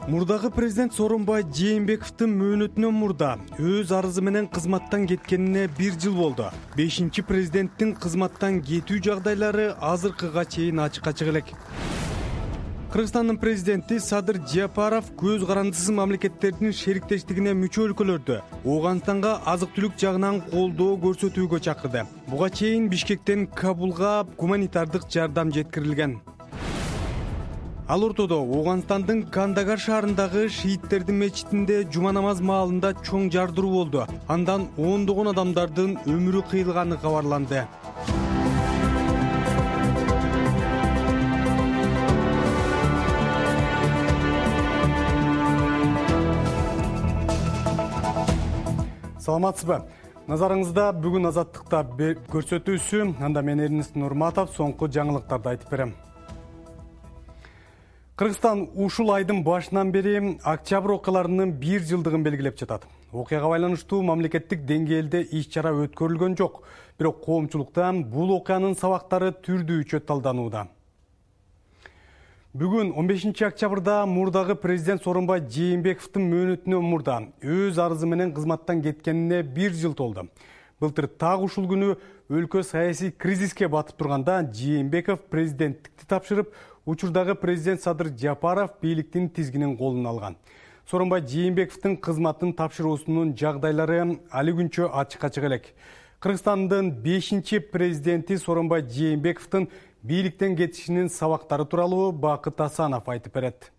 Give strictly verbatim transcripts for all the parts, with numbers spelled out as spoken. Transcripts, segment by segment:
Мурдагы президент Сооронбай Жээнбековдун мөөнөтүнөн мурда өз арызы менен кызматтан кеткенине бир жыл болду. Бешинчи президенттин кызматтан кетүү жагдайлары азыркыга чейин ачыкка чыга элек. Кыргызстандын президенти Садыр Жапаров көз карандысыз мамлекеттердин шериктештигине мүчө өлкөлөрдү Ооганстанга азык-түлүк жагынан колдоо көрсөтүүгө чакырды. Буга чейин Бишкектен Кабулга гуманитардык жардам жеткирилген. Ал ортодо Ооганстандын Кандагар шаарындагы шииттердин мечитинде жума намаз маалында чоң жардыруу болду. Андан ондогон адамдардын өмүрү кыйылганы кабарланды. Саламатсызбы? Назарыңызда бүгүн Азаттыкта көрсөтүүсү, анда мен Эрнест Нурматов соңку жаңылыктарды айтып берем. Кыргызстан ушул айдын башынан бери октябрь окуяларынын бир жылдыгын белгилеп жатат. Окуяга байланыштуу мамлекеттик деңгээлде иш-чара өткөрүлгөн жок, бирок коомчулукта бул окуянын сабактары түрдүүчө талданууда. Бүгүн он бешинчи октябрда мурдагы президент Сооронбай Жээнбековдун мөөнөтүнөн мурда өз арызы менен кызматтан кеткенине бир жыл толду. Былтыр так ушул күнү өлкө саясий кризиске батып турганда Жээнбеков президенттикти тапшырып, учурдагы президент Садыр Жапаров бийликтин тизгинин колуна алган. Сооронбай Жээнбековдун кызматын тапшыруусунун жагдайлары али күнчө ачыкка чыга элек. Кыргызстандын бешинчи президенти Сооронбай Жээнбековдун бийликтен кетишинин сабактары тууралуу Бакыт Асанов айтып берет.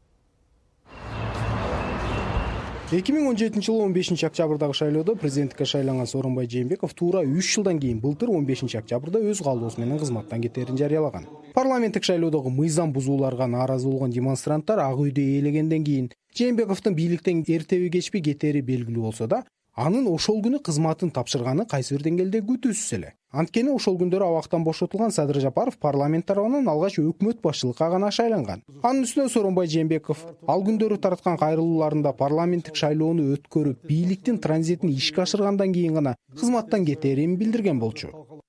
эки миң он жетинчи жылы он бешинчи октябрдагы шайлоодо президенттикке шайланган Сооронбай Жээнбеков туура үч жылдан кийин былтыр он бешинчи октябрда өз каалоосу менен кызматтан кетерин жарыялаган. Парламенттик шайлоодогу мыйзам бузууларга нааразы болгон демонстранттар ак үйдү ээлегенден кийин Жээнбековдун бийликтен эртеби кечпи кетери белгилүү болсо да, анын ошол күнү кызматын тапшырганы кайсы бир деңгээлде күтүүсүз эле. Анткени ошол күндөрү абактан бошотулган Садыр Жапаров парламент тарабынан алгач өкмөт башчылыкка гана шайланган. Анын үстүнө Сооронбай Жээнбеков ал күндөрү тараткан кайрылууларында парламенттик шайлоону өткөрүп, бийликтин транзитин ишке ашыргандан кийин гана кызматтан кетерин билдирген болчу.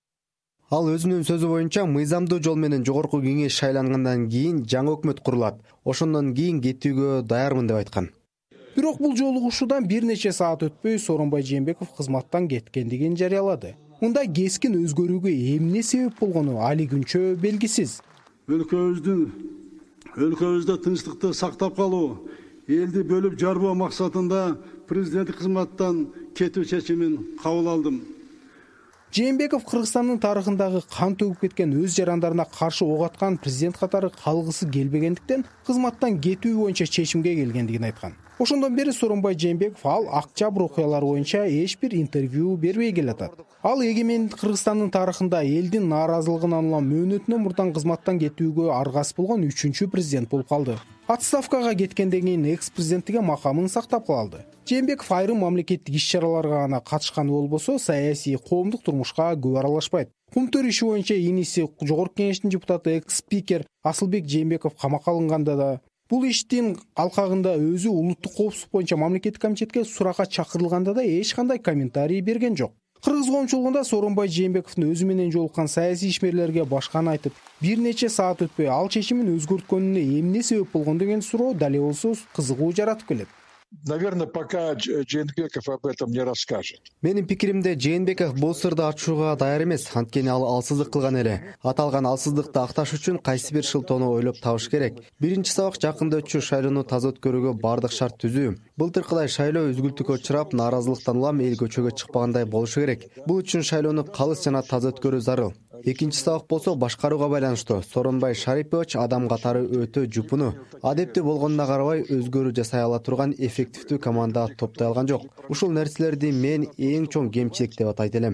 Ал өзүнүн сөзү боюнча мыйзамдуу жол менен жогорку кеңеш шайлангандан кийин жаңы өкмөт курулат. Ошондон кийин кетүүгө даярмын деп айткан. Бирок бул жолугушуудан бир нече саат өтпөй Сооронбай Жээнбеков кызматтан кеткендигин жарыялады. Мындай кескин өзгөрүүгө эмне себеп болгону али күнчө белгисиз. Өлкөбүздүн өлкөбүздө тынчтыкты сактап калуу, элди бөлүп жарбоо максатында президенттик кызматтан кетүү чечимин кабыл алдым. Жээнбеков Кыргызстандын тарыхындагы кан төгүп кеткен өз жарандарына каршы ок аткан президент катары калгысы келбегендиктен кызматтан кетүү боюнча чечимге келгендигин айткан. Ошондон бери Сооронбай Жээнбеков ал октябрь окуялары боюнча эч бир интервью бербей келатат. Ал эгемен Кыргызстандын тарыхында элдин нааразылыгынан улам мөөнөтүнөн мурдан кызматтан кетүүгө аргасыз болгон үчүнчү президент болуп калды. Отставкага кеткенден кийин экс-президенттиге макамын сактап калды. Жээнбеков айрым мамлекеттик иш-чараларга гана катышканы болбосо, саясий коомдук турмушка көп аралашпайт. Кумтөр иши боюнча иниси Жогорку кеңештин депутаты экс-спикер Асылбек Жээнбеков камакка алынганда да, бул иштин алкагында өзү улуттук коопсуздук боюнча мамлекеттик комитетке суракка чакырылганда да эч кандай комментарий берген жок. Кыргыз коомчулугунда Сооронбай Жээнбековдун өзү менен жолуккан саясий ишмерлерге башканы айтып, бир нече саат өтпөй ал чечимин өзгөрткөнүнө эмне себеп болгон деген суроо дал болсо кызыгуу жаратып келет. Наверное, пока Жээнбеков об этом не расскажет. Менин пикиримде Жээнбеков бул сырды ачууга даяр эмес, анткени ал алсыздык кылган эле. Аталган алсыздыкты акташ үчүн кайсы бир шылтоону ойлоп табыш керек. Биринчи сабак жакында өтчү шайлоону таза өткөрүүгө бардык шарт түзүү. Былтыркыдай шайлоо үзгүлтүккө учурап, нааразылыктан улам эл көчөгө чыкпагандай болушу керек. Бул үчүн шайлоону калыс жана таза өткөрүү зарыл. Экинчи сабак болсо башкарууга байланыштуу. Сооронбай Шарипович адам катары өтө жупуну. Адептүү болгонуна карабай өзгөрүү жасай ала турган эффективдүү команда топтой алган жок. Ушул нерселерди мен эң чоң кемчилик деп атайт элем.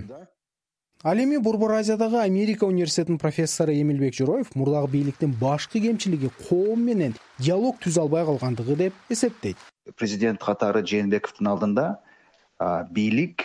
Ал эми Борбор Азиядагы Америка университетинин профессору Эмилбек Жороев мурдагы бийликтин башкы кемчилиги коом менен диалог түзө албай калгандыгы деп эсептейт. Президент катары Жээнбековдун алдында бийлик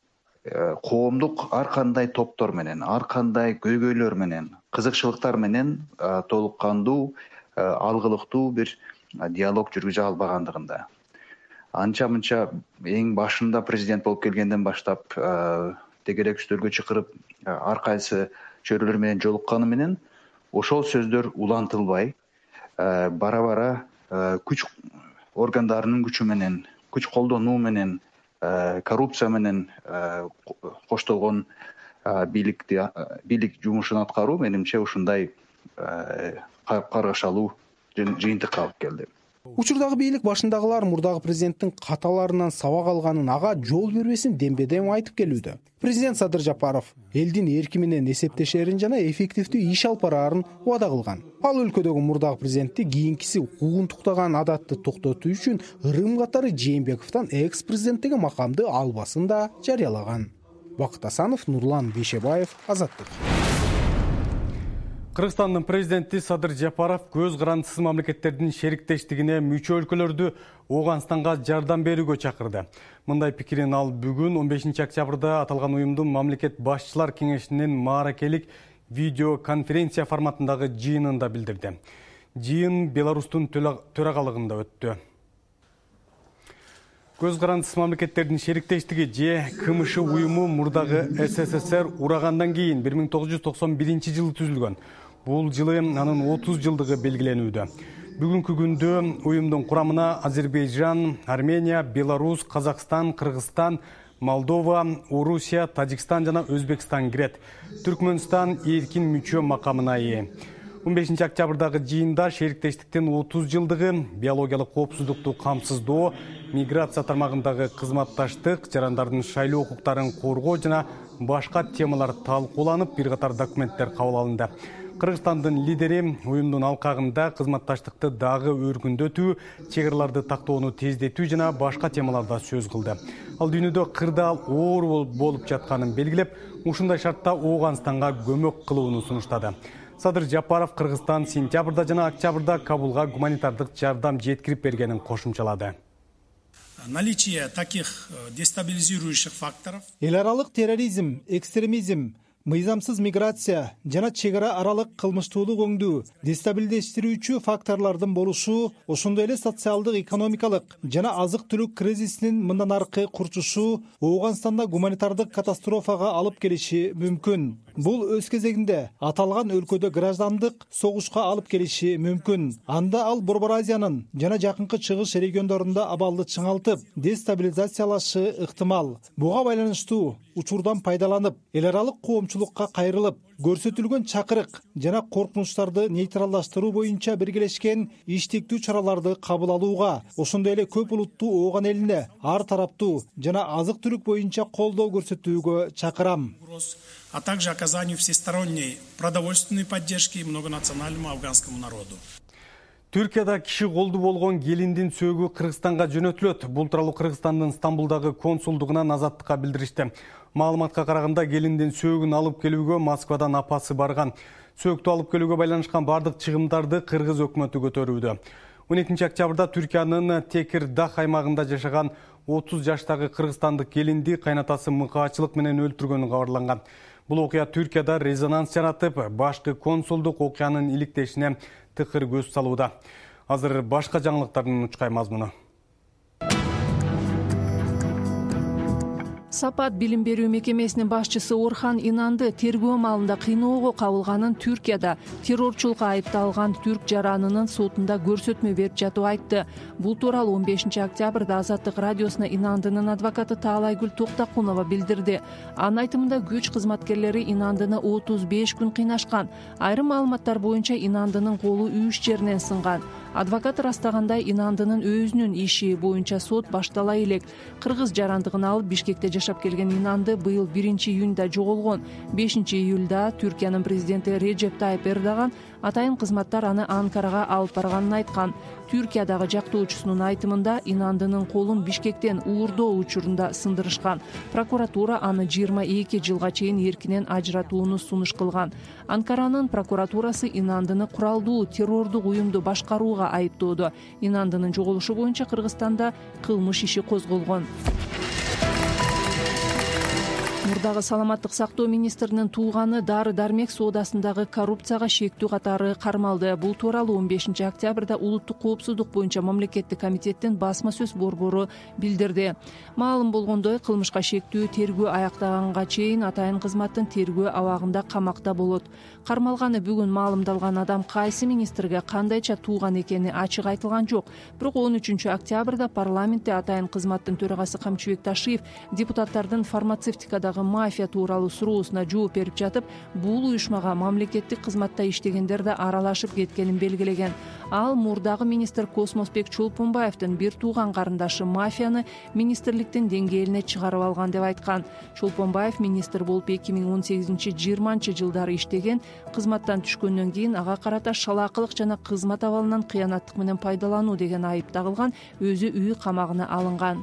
коомдук ар кандай топтор менен, ар кандай көйгөйлөр менен, кызыкчылыктар менен толук кандуу, алгылыктуу бир диалог жүргүзө албагандыгында. Анча-мынча эң башында президент болуп келгенден баштап тегерек үстөлгө чакырып ар кайсы чөйрөлөр менен жолукканы менен ошол сөздөр улантылбай, бара-бара күч органдарынын күчү менен, күч колдонуу менен, коррупция менен коштолгон бийликти бийлик жумушун аткаруу менимче ушундай каргашалуу жыйынтыкка алып келди. Учурдагы бийлик башындагылар мурдагы президенттин каталарынан сабак алганын, ага жол бербесин дембе-дем айтып келүүдө. Президент Садыр Жапаров элдин эрки менен эсептешерин жана эффективдүү иш алып бараарын убада кылган. Ал өлкөдөгү мурдагы президентти кийинкиси куугунтуктаган адатты токтотуу үчүн Ырым катары Жээнбековдон экс-президент деген макамды албасын да жарыялаган. Бакыт Асанов, Нурлан Бейшебаев, Азаттык. Кыргызстандын президенти Садыр Жапаров көз карандысыз мамлекеттердин шериктештигине мүчө өлкөлөрдү Ооганстанга жардам берүүгө чакырды. Мындай пикирин ал бүгүн он бешинчи октябрда аталган уюмдун мамлекет башчылар кеңешинин мааракелик видеоконференция форматындагы жыйынында билдирди. Жыйын Беларустун төрагалыгында өттү. Көз карандысыз мамлекеттердин шериктештиги же КМШ уюму мурдагы СССР урагандан кийин бир миң тогуз жүз токсон биринчи жылы түзүлгөн. Бул жылы анын отуз жылдыгы белгиленүүдө. Бүгүнкү күндө уюмдун курамына Азербайжан, Армения, Беларусь, Казакстан, Кыргызстан, Молдова, Орусия, Тажикстан жана Өзбекстан кирет. Түркмөнстан эркин мүчө макамына ээ. он бешинчи октябрдагы жыйында шериктештиктин отуз жылдыгы, биологиялык коопсуздукту камсыздоо, миграция тармагындагы кызматташтык, жарандардын шайлоо укуктарын коргоо жана башка темалар талкууланып, бир катар документтер кабыл алынды. Кыргызстандын лидери уюмдун алкагында кызматташтыкты дагы өркүндөтүү, чек-араларды тактоону тездетүү жана башка темаларда сөз кылды. Ал дүйнөдө кырдаал оор болуп жатканын белгилеп, ушундай шартта Ооганстанга көмөк кылууну сунуштады. Садыр Жапаров Кыргызстан сентябрда жана октябрда Кабулга гуманитардык жардам жеткирип бергенин кошумчалады. Наличие таких дестабилизирующих факторов. Эл аралык терроризм, экстремизм, мыйзамсыз миграция жана чек-ара аралык кылмыштуулук өңдүү дестабилдештирүүчү факторлордун болушу, ошондой эле социалдык, экономикалык жана азык-түлүк кризисинин мындан аркы курчушу Ооганстанда гуманитардык катастрофага алып келиши мүмкүн. Бул өз кезегинде аталган өлкөдө граждандык согушка алып келиши мүмкүн. Анда ал Борбор Азиянын жана жакынкы чыгыш региондорунда абалды чыңалтып, дестабилизациялашы ыктымал. Буга байланыштуу учурдан пайдаланып, эл аралык коомчулукка кайрылып, көрсөтүлгөн чакырык жана коркунучтарды нейтралдаштыруу боюнча биргелешкен иштиктүү чараларды кабыл алууга, ошондой эле көп улуттуу Ооган элине ар тараптуу жана азык-түлүк боюнча колдоо көрсөтүүгө чакырам. А также оказанию всесторонней продовольственной поддержки многонациональному афганскому народу. Түркияда киши колду болгон келиндин сөөгү Кыргызстанга жөнөтүлөт. Бул тууралуу Кыргызстандын Стамбулдагы консулдугунан Азаттыкка билдиришти. Маалыматка караганда келиндин сөөгүн алып келүүгө Москвадан апасы барган. Сөөктү алып келүүгө байланышкан бардык чыгымдарды кыргыз өкмөтү көтөрүүдө. он экинчи октябрда Түркиянын Текирдах аймагында жашаган отуз жаштагы кыргызстандык келинди кайнатасы мыкаачылык менен өлтүргөнү кабарланган. Бул окуя Түркияда резонанс жаратып, башкы консулдук окуянын иликтешине тыкыр көз салууда. Азыр башка жаңылыктардын учкай мазмуну. Сапат билим берүү мекемесинин башчысы Орхан Инанды тергөө маалында кыйноого кабылганын Түркияда террорчулукка айыпталган түрк жаранынын сотунда көрсөтмө берип жатуу айтты. Бул тууралуу он бешинчи октябрда Азаттык радиосуна Инандынын адвокаты Таалайгүл Токтакунова билдирди. Анын айтымында күч кызматкерлери Инандыны отуз беш күн кыйнашкан. Айрым маалыматтар боюнча Инандынын колу үч жеринен сынган. Адвокат ырастагандай Инандынын өзүнүн иши боюнча сот баштала элек. Кыргыз жарандыгын алып Бишкекте жашап келген Инанды быйыл биринчи июнда жоголгон. бешинчи июлда Түркиянын президенти Реджеп Тайып Эрдоган атайын кызматтар аны Анкарага алып барганын айткан. Түркиядагы жактоочусунун айтымында Инандынын колун Бишкектен уурдоо учурунда сындырышкан. Прокуратура аны жыйырма эки жылга чейин эркинен ажыратууну сунуш кылган. Анкаранын прокуратурасы Инандыны куралдуу террордук уюмду башкарууга айыптоодо. Инандынын жоголушу боюнча Кыргызстанда кылмыш иши козголгон. мурдагы саламаттык сактоо министринин тууганы дары дармек соодасындагы коррупцияга шектүү катары кармалды. Бул тууралуу он бешинчи октябрда улуттук коопсуздук боюнча мамлекеттик комитеттин басма сөз борбору билдирди. Маалым болгондой, кылмышка шектүү тергөө аяктаганга чейин атайын кызматтын тергөө абагында камакта болот. Кармалганы бүгүн маалымдалган адам кайсы министрге кандайча тууган экени ачык айтылган жок. Бирок он үчүнчү октябрда парламентте атайын кызматтын төрагасы Камчыбек Ташиев депутаттардын фармацевтикадагы мафия тууралуу суроосуна жооп берип жатып, бул уюшмага мамлекеттик кызматта иштегендер да аралашып кеткенин белгилеген. Ал мурдагы министр Космосбек Чолпонбаевдин бир тууган карындашы мафияны министрликтин деңгээлине чыгарып алган деп айткан. Чолпонбаев министр болуп эки миң он сегизинчи жыйырманчы жылдары иштеген, кызматтан түшкөндөн кийин ага карата шалаакылык жана кызмат абалынан кыянаттык менен пайдалануу деген айып тагылган, өзү үй камагына алынган.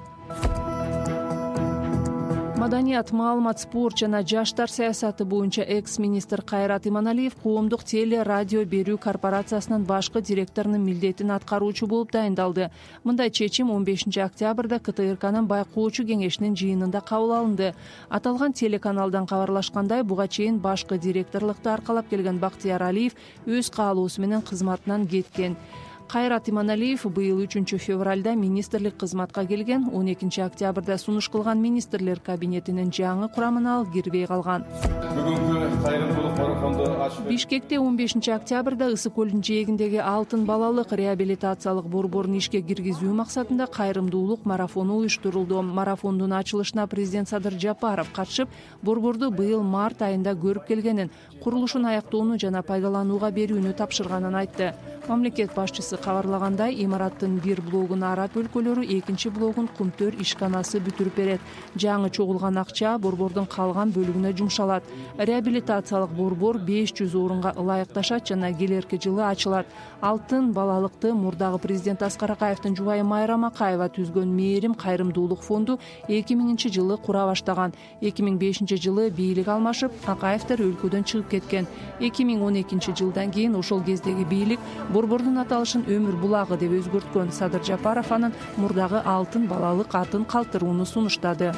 Маданият, маалымат, спорт жана жаштар саясаты боюнча экс-министр Кайрат Иманалиев коомдук теле радио берүү корпорациясынын башкы директорунун милдетин аткаруучу болуп дайындалды. Мындай чечим он бешинчи октябрда КТРКнын байкоочу кеңешинин жыйынында кабыл алынды. Аталган телеканалдан кабарлашкандай, буга чейин башкы директорлукту аркалап келген Бактияр Алиев өз каалоосу менен кызматынан кеткен. Кайрат Иманалиев быйыл үчүнчү февралда министрлик кызматка келген, он экинчи октябрда сунуш кылган министрлер кабинетинин жаңы курамына ал кирбей калган. Бүгүнкү кайрымдуулук марафонду ачып Бишкекте он бешинчи октябрда Ысык көлүнүн жээгиндеги Алтын балалык реабилитациялык борборун ишке киргизүү максатында кайрымдуулук марафону уюштурулду. Марафондун ачылышына президент Садыр Жапаров катышып, борборду быйыл март айында көрүп келгенин, курулушун аяктоону жана пайдаланууга берүүнү тапшырганын айтты. Мамлекет башчысы кабарлагандай, имараттын бир блогун араб өлкөлөрү, экинчи блогун Кумтөр ишканасы бүтүрүп берет. Жаңы чогулган акча борбордун калган бөлүгүнө жумшалат. Реабилитациялык борбор беш жүз орунга ылайыкташат жана келерки жылы ачылат. Алтын балалыкты мурдагы президент Аскар Акаевдин жубайы Майра Макаева түзгөн Мээрим кайрымдуулук фонду эки миңинчи жылы кура баштаган. эки миң бешинчи жылы бийлик алмашып, Акаевдер өлкөдөн чыгып кеткен. эки миң он экинчи жылдан кийин ошол кездеги бийлик борбордун аталышын Өмүр булагы деп өзгөрткөн. Садыр Жапаров анын мурдагы Алтын балалык атын калтырууну сунуштады.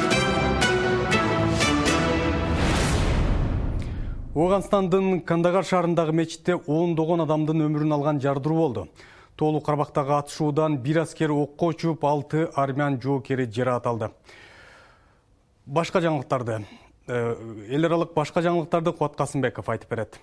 Ооганстандын Кандагар шаарындагы мечитте ондогон адамдын өмүрүн алган жардыруу болду. Тоолуу Карабактагы атышуудан бир аскер окко учуп, алты армян жоокери жаракат. Башка жаңылыктарды, эл аралык башка жаңылыктарды Кубат Касымбеков айтып берет.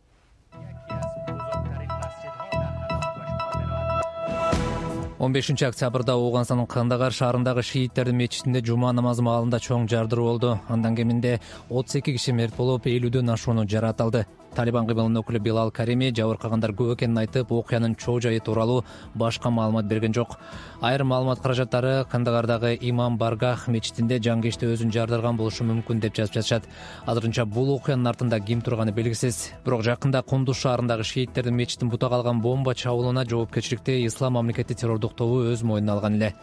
он бешинчи октябрда Ооганстандын Кандагар шаарындагы шииттердин мечитинде жума намазы маалында чоң жардыруу болду. Андан кеминде отуз эки киши мерт болуп, элүүдөн ашууну жаракат алды. Талибан кыймылынын өкүлү Билал Карими жабыркагандар көп экенин айтып, окуянын чоо жайы тууралуу башка маалымат берген жок. Айрым маалымат каражаттары Кандагардагы Имам Баргах мечитинде жангечте өзүн жардырган болушу мүмкүн деп жазып жатышат. Азырынча бул окуянын артында ким турганы белгисиз. Бирок жакында Кундуз шаарындагы шииттердин мечитин бутак алган бомба чабуулуна жоопкерчиликти Ислам мамлекети террордук тобу өз мойнуна алган эле.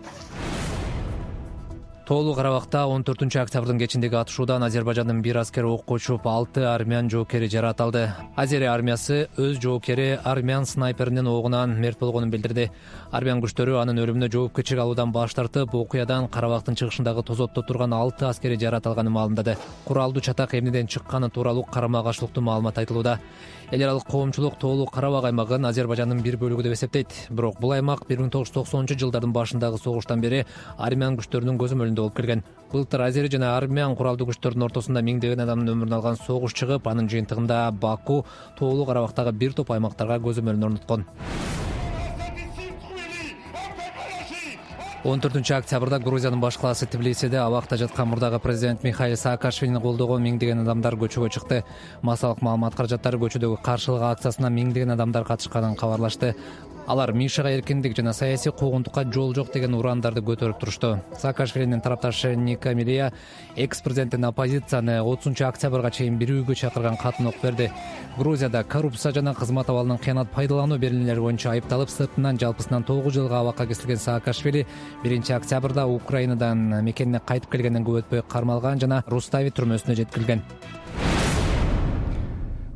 Тоолуу Карабакта он төртүнчү октябрдын кечиндеги атышуудан Азербайжандын бир аскери окко учуп, алты армян жоокери жаракат алды. Азерия армиясы өз жоокери армян снайперинин огунан мерт болгонун билдирди. Армян күчтөрү анын өлүмүнө жоопкерчилик алуудан баш тартып, окуядан Карабактын чыгышындагы Тозотто турган алты аскери жаракат алганын маалымдады. Куралдуу чатак эмнеден чыкканы тууралуу карама-каршылыктуу маалымат айтылууда. Эл аралык коомчулук Тоолуу Карабак аймагын Азербайжандын бир бөлүгү деп эсептейт. Бирок бул аймак бир миң тогуз жүз токсонунчу жылдардын башындагы согуштан бери армян күчтөрүнүн көзөмөлүндө болуп келген. Былтыр Азери жана армян куралдуу күчтөрдүн ортосунда миңдеген адамдын өмүрүн алган согуш чыгып, анын жыйынтыгында Баку Тоолуу Карабактагы бир топ аймактарга көзөмөлүн орноткон. он төртүнчү октябрда Грузиянын баш калаасы Тбилисиде абакта жаткан мурдагы президент Михаил Саакашвилини колдогон миңдеген адамдар көчөгө чыкты. Массалык маалымат каражаттары көчөдөгү каршылык акциясына миңдеген адамдар катышканын кабарлашты. Алар Мишага эркиндик жана саясий куугунтукка жол жок деген урандарды көтөрүп турушту. Саакашвилинин тарапташы Ника Милия экс-президенттин оппозицияны отузунчу октябрга чейин бирүүгө чакырган катын окуп берди. Грузияда коррупция жана кызмат абалынын кыянат пайдалануу беренелери боюнча айыпталып, сыртынан жалпысынан тогуз жылга абакка кесилген Саакашвили биринчи октябрда Украинадан мекенине кайтып келгенден көп өтпөй кармалган жана Рустави түрмөсүнө жеткирилген.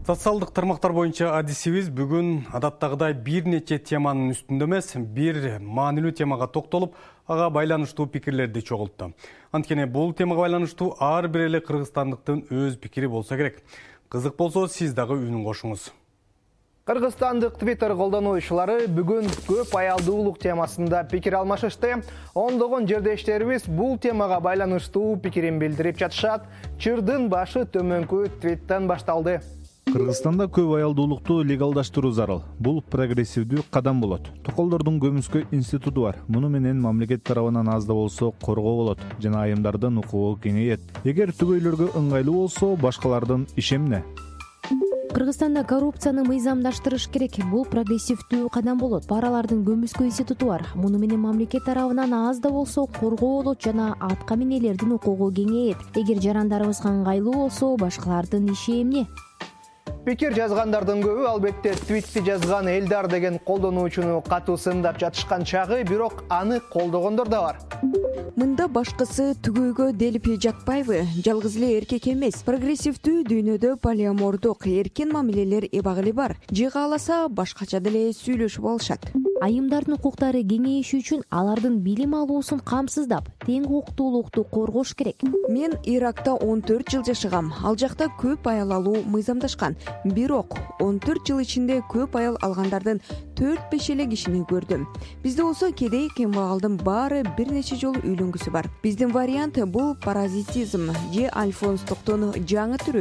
Социалдык тармактар боюнча адисибиз бүгүн адаттагыдай бир нече теманын үстүндө эмес, бир маанилүү темага токтолуп, ага байланыштуу пикирлерди чогултту. Анткени бул темага байланыштуу ар бир эле кыргызстандыктын өз пикири болсо керек. Кызык болсо, сиз дагы үнүн кошуңуз. Кыргызстандык Twitter колдонуучулары бүгүн көп аялдуулук темасында пикир алмашышты. Ондогон жердештерибиз бул темага байланыштуу пикирин билдирип жатышат. Чырдын башы төмөнкү твиттен башталды. Кыргызстанда көп аялдуулукту легалдаштыруу зарыл. Бул прогрессивдүү кадам болот. Токолдордун көмүскө институту бар. Муну менен мамлекет тарабынан аз да болсо коргоо болот жана айымдардын укугу кеңейет. Эгер түгөйлөргө ыңгайлуу болсо, башкалардын иши эмне? Кыргызстанда коррупцияны мыйзамдаштырыш керек. Бул прогрессивдүү кадам болот. Баралардын көмүскө институту бар. Муну менен мамлекет тарабынан аз да болсо коргоо болот жана атка минелердин укугу кеңейет. Эгер жарандарыбызга ыңгайлуу болсо, башкалардын иши эмне? Пикир жазгандардын көбү албетте твитти жазган Элдар деген колдонуучуну катуу сындап жатышкан чагы, бирок аны колдогондор да бар. Мында башкысы түгөйгө делип жатпайбы? Жалгыз эле эркек эмес. Прогрессивдүү дүйнөдө полиамордук эркен мамилелер эбак эле бар. Же кааласа башкача деле сүйлөшүп алышат. Айымдардын укуктары кеңейиши үчүн алардын билим алуусун камсыздап, тең укуктуулукту коргош керек. Мен Иракта он төрт жыл жашагам. Ал жакта көп аял алуу мыйзамдашкан. Бирок он төрт жыл ичинде көп аял алгандардын төрт беш эле кишини көрдүм. Бизде болсо кедей кембагалдын баары бир нече жолу үйлөнгүсү бар. Биздин вариант бул паразитизм же альфонстуктун жаңы түрү.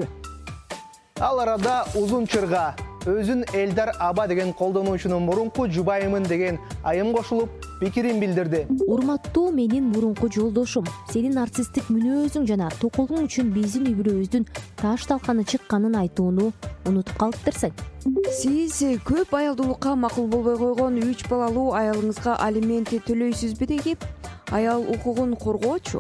Ал арада узун чырга өзүн Элдар Аба деген колдонуучунун мурунку жубайымын деген айым кошулуп, пикирин билдирди. Урматтуу менин мурунку жолдошум, сенин нарциссттик мүнөзүң жана токолуң үчүн биздин үй-бүлөбүздүн таш талканы чыкканын айтууну унутуп калыптырсың. Сиз көп аялдуулукка макул болбой койгон үч балалуу аялыңызга алимент төлөйсүзбү деген аял укугун коргоочу?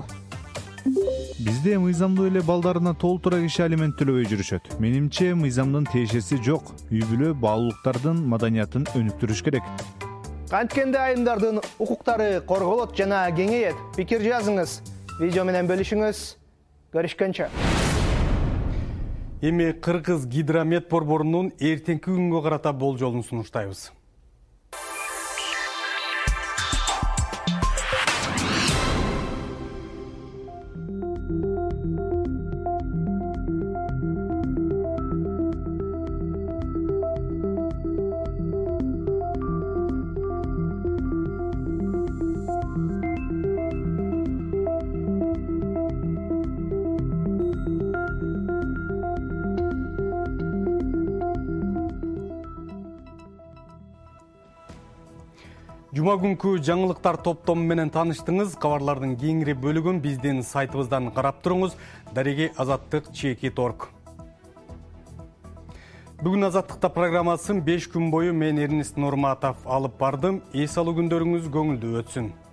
Бизде мыйзамдуу эле балдарына толтура киши алимент төлөбөй жүрүшөт. Менимче мыйзамдын тиешеси жок. Үй-бүлө баалуулуктардын маданиятын өнүктүрүш керек. Канткенде айымдардын укуктары корголот жана кеңейет. Пикир жазыңыз, видео менен бөлүшүңүз. Көрүшкөнчө. Эми Кыргыз гидромет борборунун эртеңки күнгө карата болжолун сунуштайбыз. Жума күнкү жаңылыктар топтому менен тааныштыңыз. Кабарлардын кеңири бөлүгүн биздин сайтыбыздан карап туруңуз. Дареги Азаттык Чекит орг. Бүгүн Азаттыкта программасын беш күн бою мен Эрнест Нурматов алып бардым. Эс алуу күндөрүңүз көңүлдүү өтсүн.